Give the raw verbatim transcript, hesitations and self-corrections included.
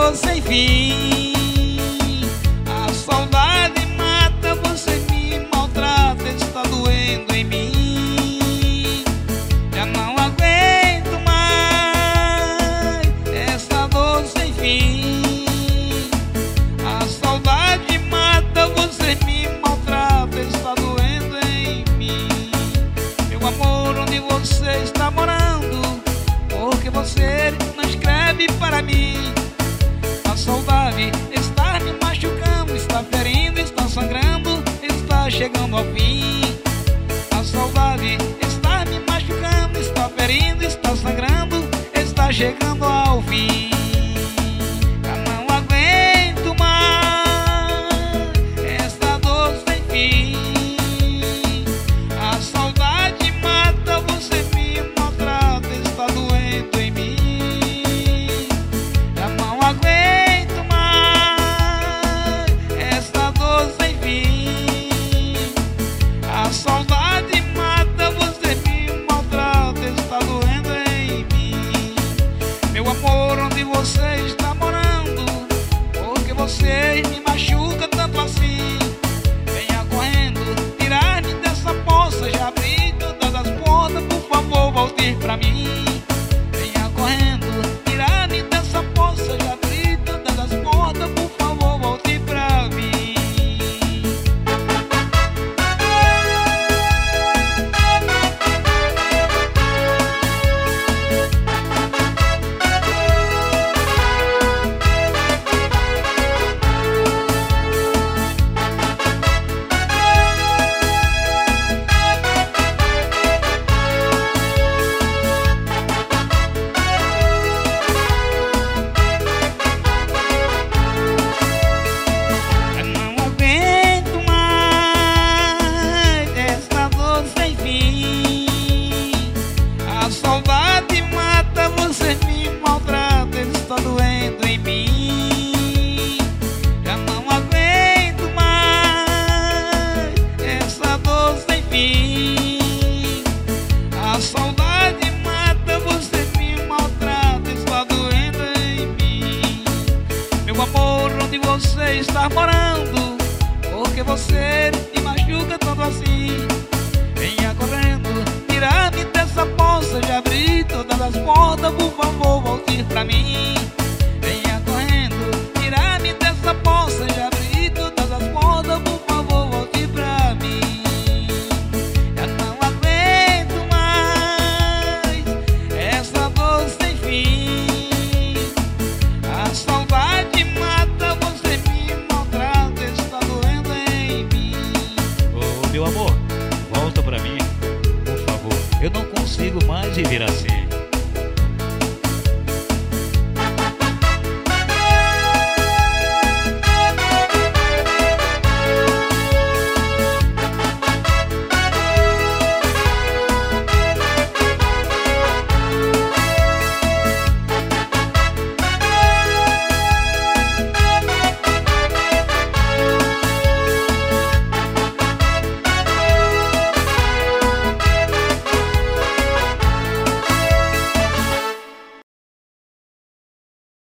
dor sem fim. A saudade mata, você me maltrata, está doendo em mim. Já não aguento mais essa dor sem fim. A saudade mata, você me maltrata, está doendo em mim. Meu amor, onde você está morando? Porque você não escreve para mim. A saudade está me machucando, está ferindo, está sangrando, está chegando ao fim. A saudade está me machucando, está ferindo, está sangrando, está chegando ao fim. Já não aguento mais essa dor sem fim. A saudade mata, você me maltrata, está doendo em mim. Já não aguento mais essa dor sem fim. A saudade mata, você me maltrata, está doendo em mim. Meu amor, onde você está morando? Porque você me machuca tanto assim. Venha correndo, tirar-me dessa poça. Já abri todas as portas, por favor, volte pra mim. Venha correndo, tirar-me dessa poça. Já abri todas as portas, por favor, volte pra mim. A saudade mata, você me maltrata, está doendo em mim. Já não aguento mais essa dor sem fim. A saudade mata, você me maltrata, está doendo em mim. Meu amor, onde você está morando? Porque você me machuca tanto assim. Venha correndo, tirar-me dessa poça. Já abri todas as portas, por favor, volte pra mim. Venha correndo, tirar-me dessa poça. Já abri todas as portas, por favor, volte pra mim. Já não aguento mais essa dor sem fim. A saudade mata, você me maltrata, está doendo em mim. Ô, meu amor, volta pra mim, por favor. Eu não consigo mais viver assim.